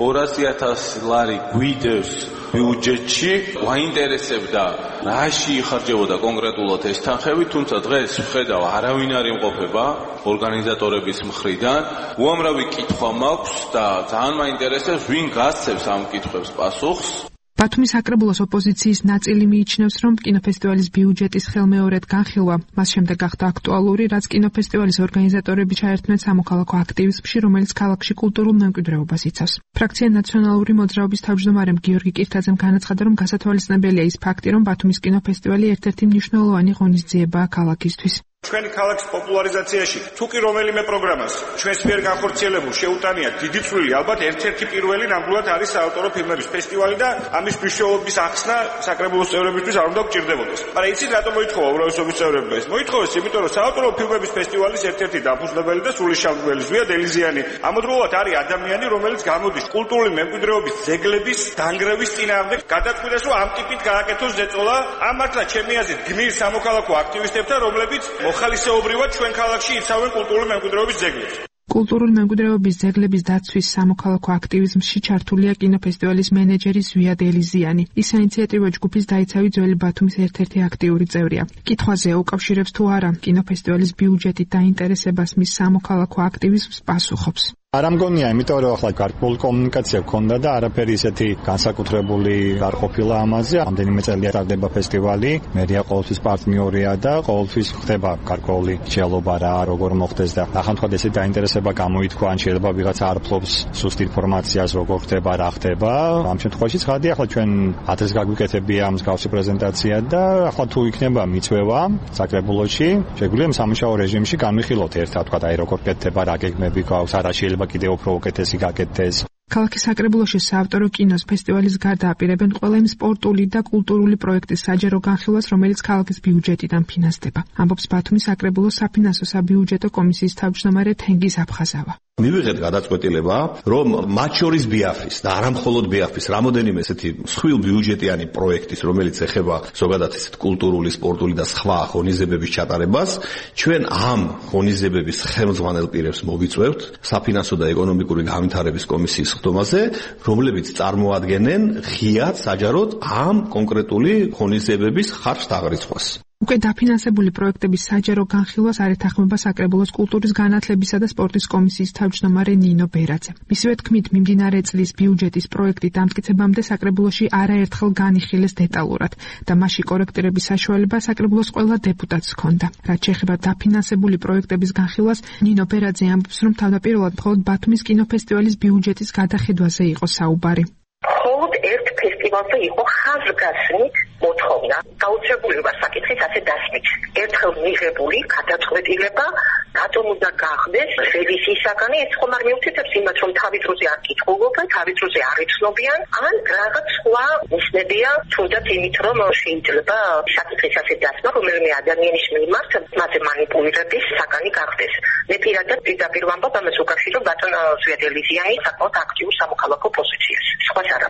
200,000 ლარი გვიდევს ბიუჯეტში, გვაინტერესებდა რაში იხარჯებოდა კონკრეტულად ეს თანხები, თუმცა დღეს ვხედავ არავინ არ იმყოფება ორგანიზატორების მხრიდან. უამრავი კითხვა მაქვს და ძალიან მაინტერესებს ვინ გასცემს ამ კითხვებს პასუხს. ბათუმის საკრებულოს ოპოზიციის ნაწილი მიიჩნევს, რომ კინოფესტივალის ბიუჯეტის ხელმეორედ განხილვა მას შემდეგ გახდა აქტუალური, რაც კინოფესტივალის ორგანიზატორები ჩაერთმნენ სამოქალაქო აქტივიზმში, რომელიც ქალაქში კულტურულ მემკვიდრეობას იცავს. ფრაქცია ნაციონალური მოძრაობის თავმჯდომარემ გიორგი კირთაძემ განაცხადა, რომ გასათვალისწინებელია ის ფაქტი, რომ ბათუმის კინოფესტივალი ერთ-ერთი მნიშვნელოვანი ღონისძიებაა ქალაქისთვის. ჩვენი ქალაქის პოპულარიზაციაში თუ კი რომელიმე პროგრამას ჩვენს მიერ განხორციელებულ შეუტანია დიდი წვლილი, ალბათ ერთ-ერთი პირველი ნამდვილად არის საავტორო ფილმების ფესტივალი და ამის მნიშვნელობის ახსნა საკრებულოს წევრებისთვის არ უნდა გჭირდებოდეს. მაგრამ იცით რატომ მოითხოვა უმრავლესობის წევრებმა ეს? მოითხოვეს იმიტომ, რომ საავტორო ფილმების ფესტივალის ერთ-ერთი დაფუძნებელი და სულისჩამდგმელი ზვია დელიზიანი ამოდროულად არის ადამიანი, რომელიც გამოდის კულტურული მემკვიდრეობის ძეგლების დანგრევის წინააღმდეგ. გადაწყვიტეს, რომ ამ ტიპით გააკეთოს ზეწოლა. ამ მართლა ჩემი აზრით გმირ სამოქალაქო აქტივისტებთან, რომლებიც ხალისეობრივად ჩვენ ქალაქში იცავენ კულტურული მემკვიდრეობის ძეგლებს. კულტურული მემკვიდრეობის ძეგლების დაცვის სამოქალაქო აქტივიზმში ჩართულია კინოფესტივალის მენეჯერი ზვია დელიზიანი. ის საინიციატივო ჯგუფის დაიცავი ძველი ბათუმის ერთ-ერთი აქტიური წევრია. კითხვაზე უკავშირებს თუ არა კინოფესტივალის ბიუჯეტით დაინტერესებას მის სამოქალაქო აქტივიზმს პასუხობს. არ ამგონია, იმიტომ რომ ახლა გარკვეული კომუნიკაცია გქონდა და არაფერი ისეთი განსაკუთრებული არ ყოფილა ამაზე. ამდენიმე წელია ტარდება ფესტივალი, მერია ყოველთვის პარტნიორია და ყოველთვის ხდება გარკვეული შეალობა რა როგორ მოხდეს და ახანთქად ესე დაინტერესება გამოითქვა, ან შეიძლება ვიღაცა არ ფლობს სუსტ ინფორმაციას როგორ ხდება, რა ხდება. ამ შემთხვევაში ცხადია, ახლა ჩვენ ადრეს გაგვიკეთებია მსგავსი პრეზენტაცია და ახლა თუ იქნება მიწვევა საკრებულოში, შეგვიძლია სამუშაო რეჟიმში განვიხილოთ ერთად, თქვა აი როგორ კეთდება, რა გეგმები გვაქვს, არა შეიძლება კიდევ უფრო უკეთესი გაკეთდეს. ქალაქის საკრებულოში საავტორო კინოს ფესტივალის გარდა აპირებენ ყველა იმ სპორტული და კულტურული პროექტის საჯარო განხილვას, რომელიც ქალაქის ბიუჯეტიდან ფინანსდება. ამბობს ბათუმის საკრებულოს საფინანსო საბიუჯეტო კომისიის თავმჯდომარე თენგიზ აფხაზავა. მივიღეთ გადაწყვეტილება, რომ მათ შორის ბიაფის და არა მხოლოდ ბიაფის, რამოდენიმე ესეთი მსხვილ ბიუჯეტიანი პროექტის, რომელიც ეხება ზოგადად ესეთ კულტურული, სპორტული და სხვა ღონისძიებების ჩატარებას, ჩვენ ამ ღონისძიებების ხელმძღვანელ პირებს მოვიწვევთ საფინანსო და ეკონომიკური განვითარების კომისიის ხდომაზე, რომლებიც წარმოადგენენ ღიად საჯაროდ ამ კონკრეტული ღონისძიებების ხარჯ-დაღრიცხვას. უკვე დაფინანსებული პროექტების საჯარო განხილვას არ ეთანხმება საკრებულოს კულტურის განათლებისა და სპორტის კომისიის თავმჯდომარე ნინო ბერაძე. მისივე თქმით, მიმდინარე წლის ბიუჯეტის პროექტი დამტკიცებამდე საკრებულოში არაერთხელ განიხილეს დეტალურად და მასში კორექტირების საშუალება საკრებულოს ყველა დეპუტატს ჰქონდა. რაც შეეხება დაფინანსებული პროექტების განხილვას, ნინო ბერაძე ამბობს, რომ თავდაპირველად მხოლოდ ბათუმის კინოფესტივალის ბიუჯეტის გადახედვაზე იყო საუბარი. მხოლოდ ერთ ფესტივალზე იყო ხაზგასმით მოთხოვნა. გაუჩებულება საკითხის ასე დასმით. ერთხელ მიღებული გადაწყვეტილება რატომ უნდა გახდეს რევიზიისაგანი, ეს ხომ არ მიუთითებს იმას, რომ თავის დროზე არ კითხულობენ, თავის დროზე არ იცნობიან, ან რაღაც სხვა ნიშნებია, თუნდაც იმით, რომ შეიძლება საკითხის ასე დასმა რომელიმე ადამიანის მიმართ მასზე მანიპულირების საგანი გახდეს. მე პირდაპირ ვამბობ ამას უკავშირო ბატონ ზვია დელიზიანის საკმაოდ აქტიურ სამოქალაქო პოზიციას. სხვას არაფერს.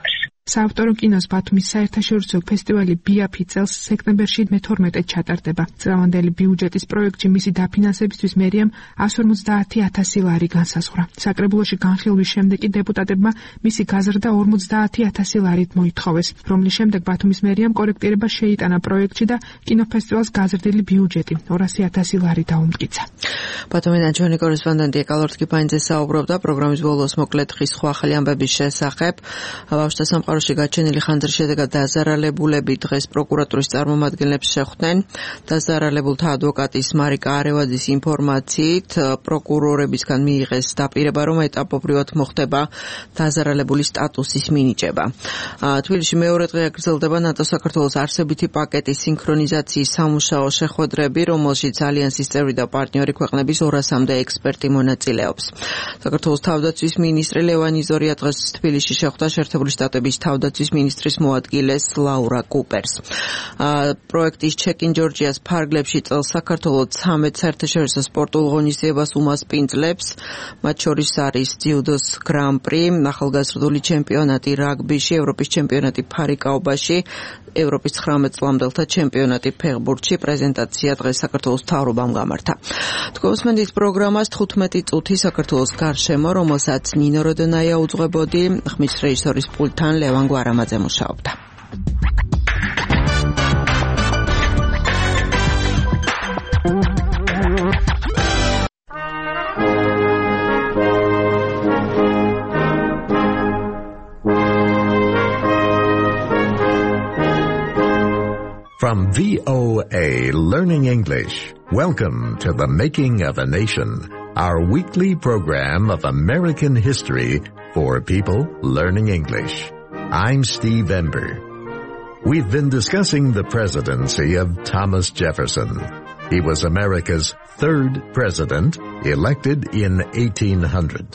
საავტორო კინოს ბათუმის საერთაშორისო ფესტივალი ბიაფი წელს სექტემბერში მე-12-ად ჩატარდება. წლევანდელი ბიუჯეტის პროექტში მისი დაფინანსებისთვის მერიამ 150,000 ლარი განსაზღვრა. საკრებულოში განხილვის შემდეგ კი დეპუტატებმა მისი გაზრდა 50,000 ლარით მოითხოვეს, რომლის შემდეგ ბათუმის მერიამ კორექტირება შეიტანა პროექტში და კინოფესტივალს გაზრდილი ბიუჯეტი 200,000 ლარი დაუმტკიცა. ბათუმიდან ჩვენი კორესპონდენტი ეკალორთ კიფაინძე საუბრობდა პროგრამის ბოლოს მოკლედ ხის სხვა ახალი ამბების შესახებ. ბავშვთა სამყაროში გაჩენილი ხანძრის შედეგად დაზარალებულები დღეს პროკურატურის წარმომადგენლებს შეხვდნენ. დაზარალებულთა ადვოკატის მარიკა არევაძის ინფორმაციით პროკურორებისგან მიიღეს დაპირება, რომ ეტაპობრივად მოხდება დაზარალებული სტატუსის მინიჭება. თბილისში მეორე დღე გრძელდება ნატო-საქართველოს არსებითი პაკეტის სინქრონიზაციის სამუშაო შეხვედრები, რომელშიც ალიანსის წევრი და პარტნიორი ქვეყნების 200-მდე ექსპერტი მონაწილეობს. საქართველოს თავდაცვის მინისტრი ლევან იზორია დღეს თბილისში შეხვდა შეერთებული შტატების თავდაცვის მინისტრის მოადგილეს ლაურა კუპერს. პროექტის ჩეკინ ჯორჯიას ფარგლებში წელს საქართველოს 13 საერთაშორისო სპორტულ ღონისძიებას უმასპინძლებს, მათ შორის არის ძიუდოს გრან-პრი, ახალგაზრდული ჩემპიონატი რაგბიში, ევროპის ჩემპიონატი ფარიკაობაში, ევროპის 19 წლამდელთა ჩემპიონატი ფეხბურთში. პრეზენტაცია დღეს საქართველოს მთავრობამ გამართა. თქვენს პროგრამას 15 წუთი საქართველოს გარშემო, რომელსაც ნინო როდონაია უძღვებოდი, ხმის რეჟისორის პულტთან ლევან გვარამაძე მუშაობდა. From VOA Learning English, welcome to The Making of a Nation, our weekly program of American history for people learning English. I'm Steve Ember. We've been discussing the presidency of Thomas Jefferson. He was America's third president, elected in 1800.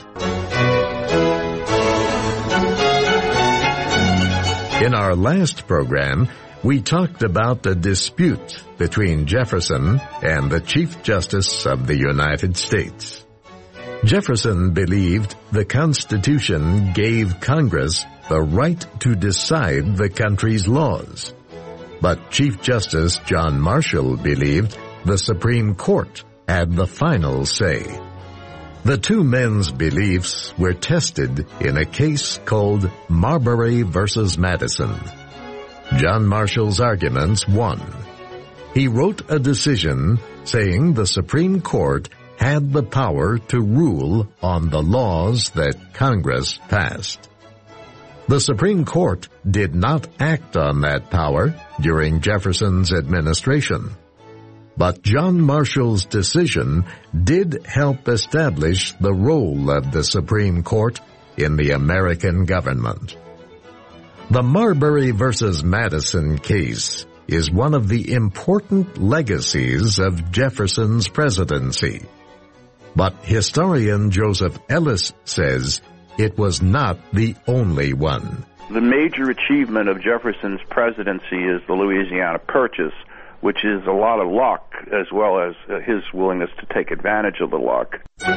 In our last program, we talked about the dispute between Jefferson and the Chief Justice of the United States. Jefferson believed the Constitution gave Congress the right to decide the country's laws. But Chief Justice John Marshall believed the Supreme Court had the final say. The two men's beliefs were tested in a case called Marbury versus Madison. John Marshall's arguments won. He wrote a decision saying the Supreme Court had the power to rule on the laws that Congress passed. The Supreme Court did not act on that power during Jefferson's administration. But John Marshall's decision did help establish the role of the Supreme Court in the American government. The Marbury versus Madison case is one of the important legacies of Jefferson's presidency. But historian Joseph Ellis says it was not the only one. The major achievement of Jefferson's presidency is the Louisiana Purchase, which is a lot of luck as well as his willingness to take advantage of the luck.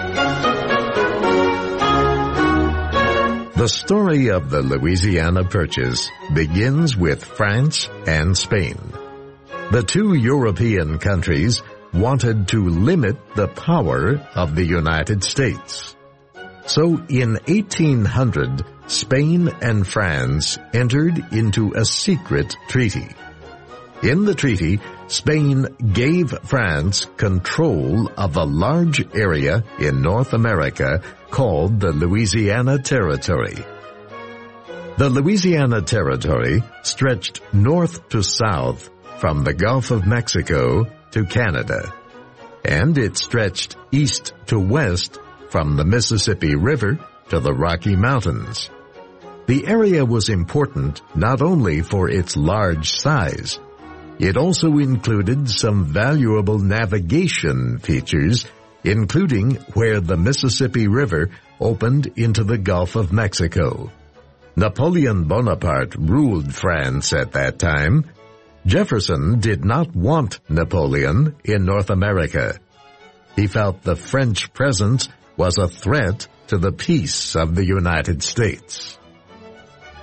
The story of the Louisiana Purchase begins with France and Spain. The two European countries wanted to limit the power of the United States. So in 1800, Spain and France entered into a secret treaty. In the treaty, Spain gave France control of a large area in North America called the Louisiana Territory. The Louisiana Territory stretched north to south from the Gulf of Mexico to Canada, and it stretched east to west from the Mississippi River to the Rocky Mountains. The area was important not only for its large size, it also included some valuable navigation features, including where the Mississippi River opened into the Gulf of Mexico. Napoleon Bonaparte ruled France at that time. Jefferson did not want Napoleon in North America. He felt the French presence was a threat to the peace of the United States.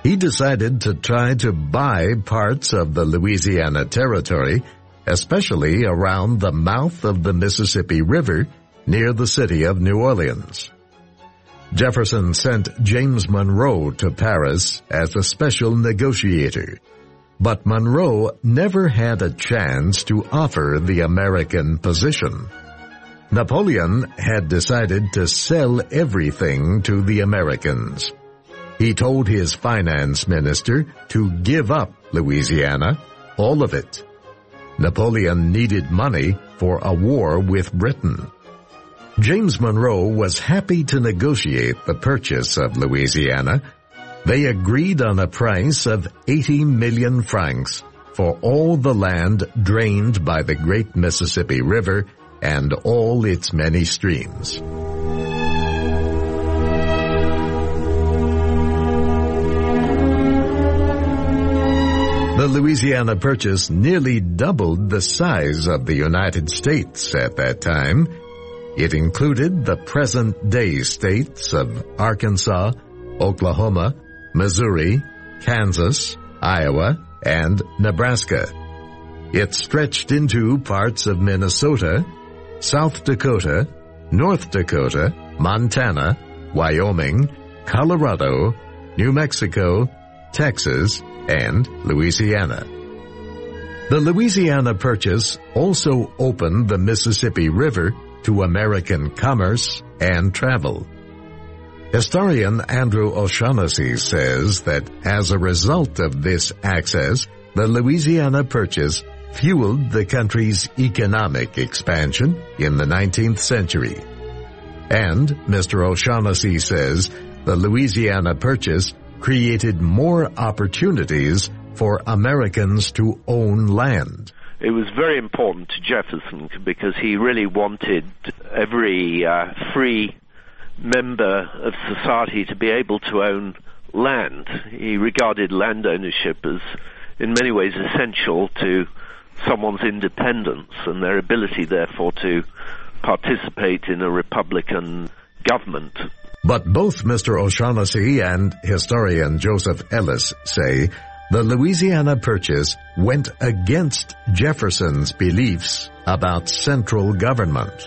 He decided to try to buy parts of the Louisiana Territory, especially around the mouth of the Mississippi River near the city of New Orleans. Jefferson sent James Monroe to Paris as a special negotiator, but Monroe never had a chance to offer the American position. Napoleon had decided to sell everything to the Americans. He told his finance minister to give up Louisiana, all of it. Napoleon needed money for a war with Britain. James Monroe was happy to negotiate the purchase of Louisiana. They agreed on a price of 80 million francs for all the land drained by the great Mississippi River and all its many streams. The Louisiana Purchase nearly doubled the size of the United States at that time. It included the present-day states of Arkansas, Oklahoma, Missouri, Kansas, Iowa, and Nebraska. It stretched into parts of Minnesota, South Dakota, North Dakota, Montana, Wyoming, Colorado, New Mexico, Texas, and Louisiana. The Louisiana Purchase also opened the Mississippi River to American commerce and travel. Historian Andrew O'Shaughnessy says that as a result of this access, the Louisiana Purchase fueled the country's economic expansion in the 19th century. And Mr. O'Shaughnessy says the Louisiana Purchase created more opportunities for Americans to own land. It was very important to Jefferson because he really wanted every free member of society to be able to own land. He regarded land ownership as, in many ways, essential to someone's independence and their ability, therefore, to participate in a republican government. But both Mr. O'Shaughnessy and historian Joseph Ellis say the Louisiana Purchase went against Jefferson's beliefs about central government.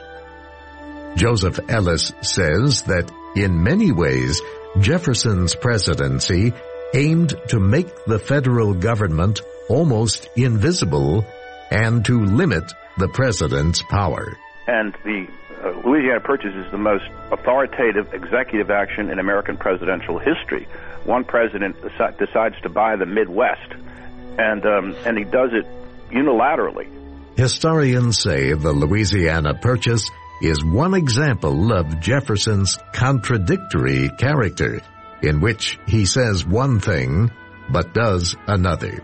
Joseph Ellis says that in many ways, Jefferson's presidency aimed to make the federal government almost invisible and to limit the president's power. And the Louisiana Purchase is the most authoritative executive action in American presidential history. One president decides to buy the Midwest, and he does it unilaterally. Historians say the Louisiana Purchase is one example of Jefferson's contradictory character, in which he says one thing but does another.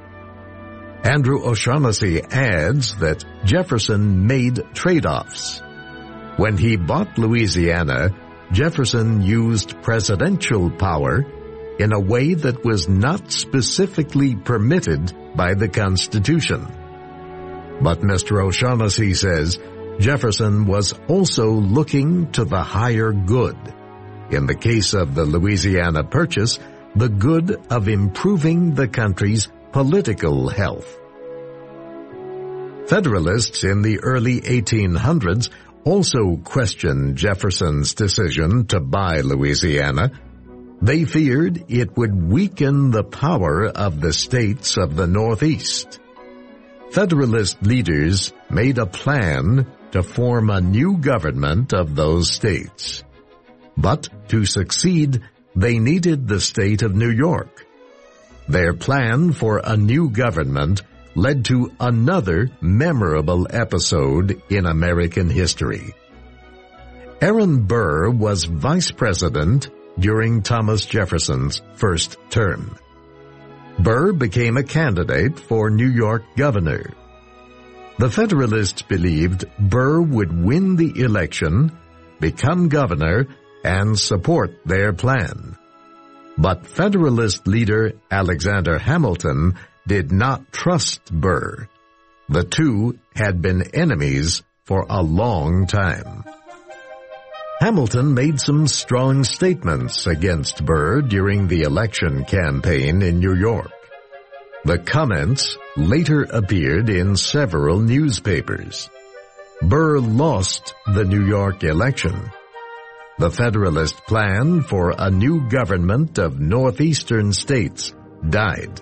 Andrew O'Shaughnessy adds that Jefferson made trade-offs. When he bought Louisiana, Jefferson used presidential power in a way that was not specifically permitted by the Constitution. But Mr. O'Shaughnessy says Jefferson was also looking to the higher good. In the case of the Louisiana Purchase, the good of improving the country's political health. Federalists in the early 1800s also questioned Jefferson's decision to buy Louisiana. They feared it would weaken the power of the states of the Northeast. Federalist leaders made a plan to form a new government of those states. But to succeed, they needed the state of New York. Their plan for a new government led to another memorable episode in American history. Aaron Burr was vice president during Thomas Jefferson's first term. Burr became a candidate for New York governor. The Federalists believed Burr would win the election, become governor, and support their plan. But Federalist leader Alexander Hamilton did not trust Burr. The two had been enemies for a long time. Hamilton made some strong statements against Burr during the election campaign in New York. The comments later appeared in several newspapers. Burr lost the New York election. The Federalist plan for a new government of northeastern states died.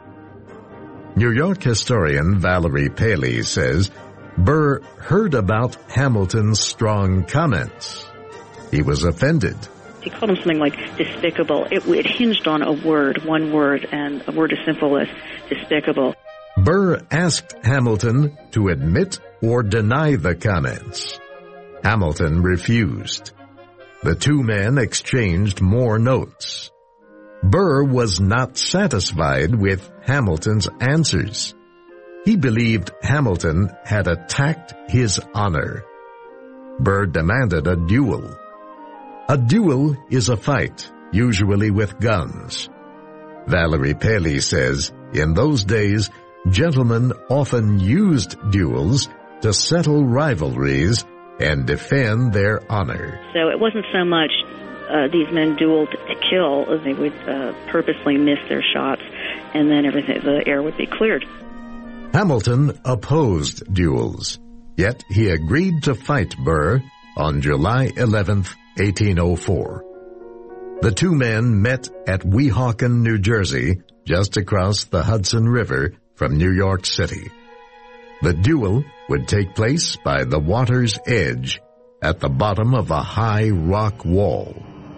New York historian Valerie Paley says Burr heard about Hamilton's strong comments. He was offended. He called him something like despicable. It hinged on a word, one word, and a word as simple as despicable. Burr asked Hamilton to admit or deny the comments. Hamilton refused. The two men exchanged more notes. Burr was not satisfied with Hamilton's answers. He believed Hamilton had attacked his honor. Burr demanded a duel. A duel is a fight, usually with guns. Valerie Paley says, in those days, gentlemen often used duels to settle rivalries and defend their honor. So it wasn't so much these men dueled to kill, as they would purposely miss their shots, and then the air would be cleared. Hamilton opposed duels, yet he agreed to fight Burr on July 11th, 1804. The two men met at Weehawken, New Jersey, just across the Hudson River from New York City. The duel would take place by the water's edge at the bottom of a high rock wall.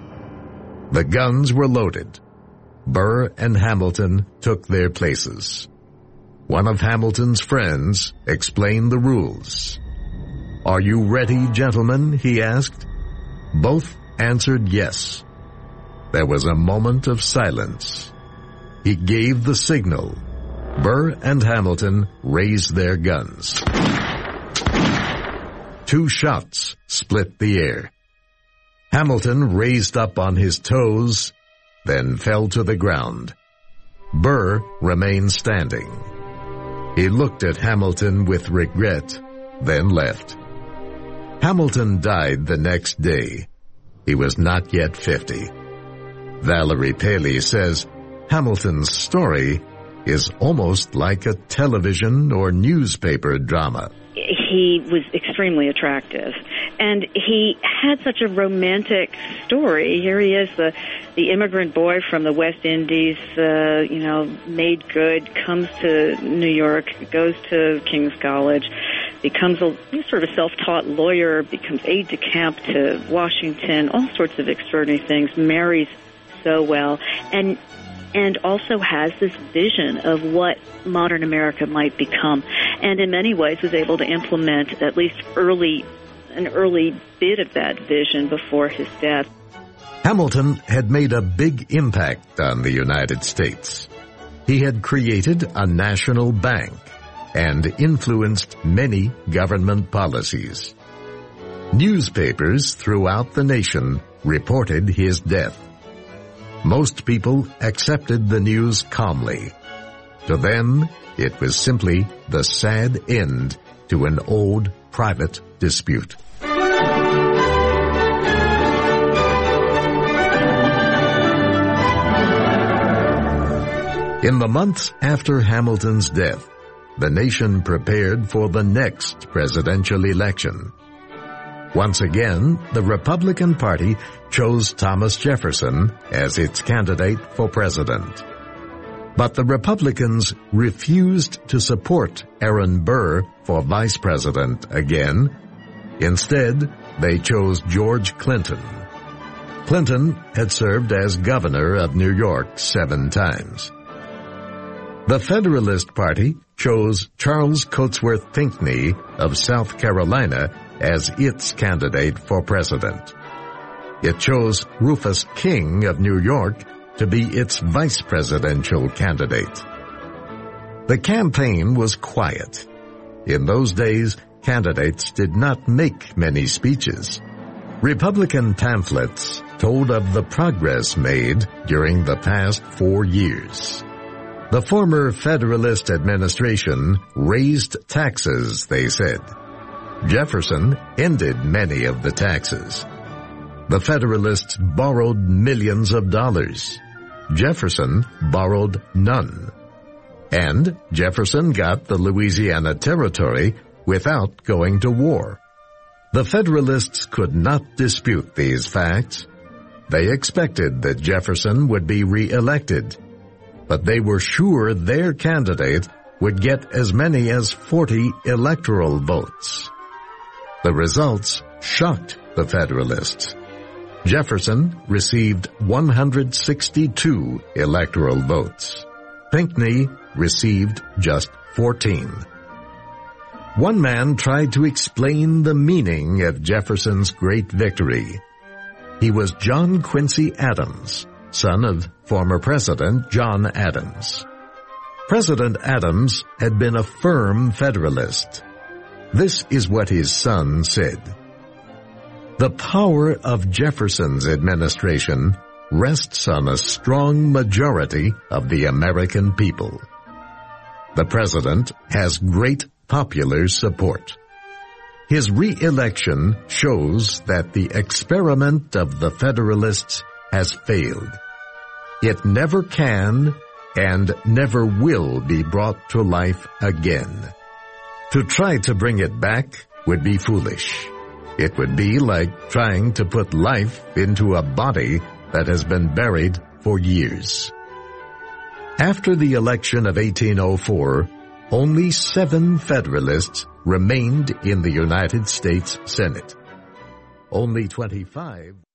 The guns were loaded. Burr and Hamilton took their places. One of Hamilton's friends explained the rules. "Are you ready, gentlemen?" he asked. Both answered yes. There was a moment of silence. He gave the signal. Burr and Hamilton raised their guns. 2 shots split the air. Hamilton raised up on his toes, then fell to the ground. Burr remained standing. He looked at Hamilton with regret, then left. Hamilton died the next day. He was not yet 50. Valerie Paley says Hamilton's story is almost like a television or newspaper drama. He was extremely attractive, and he had such a romantic story. Here he is, the immigrant boy from the West Indies, made good, comes to New York, goes to King's College, becomes a sort of self-taught lawyer, becomes aide-de-camp to Washington, all sorts of extraordinary things, marries so well, and also has this vision of what modern America might become, and in many ways was able to implement at least an early bit of that vision before his death. Hamilton had made a big impact on the United States. He had created a national bank and influenced many government policies. Newspapers throughout the nation reported his death. Most people accepted the news calmly. To them, it was simply the sad end to an old private dispute. In the months after Hamilton's death, the nation prepared for the next presidential election. Once again, the Republican Party chose Thomas Jefferson as its candidate for president. But the Republicans refused to support Aaron Burr for vice president again. Instead, they chose George Clinton. Clinton had served as governor of New York 7 times. The Federalist Party chose Charles Cotesworth Pinckney of South Carolina as its candidate for president. It chose Rufus King of New York to be its vice presidential candidate. The campaign was quiet. In those days, candidates did not make many speeches. Republican pamphlets told of the progress made during the past 4 years. The former Federalist administration raised taxes, they said. Jefferson ended many of the taxes. The Federalists borrowed millions of dollars. Jefferson borrowed none. And Jefferson got the Louisiana Territory without going to war. The Federalists could not dispute these facts. They expected that Jefferson would be re-elected, but they were sure their candidate would get as many as 40 electoral votes. The results shocked the Federalists. Jefferson received 162 electoral votes. Pinckney received just 14. One man tried to explain the meaning of Jefferson's great victory. He was John Quincy Adams, son of former President John Adams. President Adams had been a firm Federalist. This is what his son said. The power of Jefferson's administration rests on a strong majority of the American people. The president has great popular support. His re-election shows that the experiment of the Federalists has failed. It never can and never will be brought to life again. To try to bring it back would be foolish. It would be like trying to put life into a body that has been buried for years. After the election of 1804, only 7 Federalists remained in the United States Senate. Only 25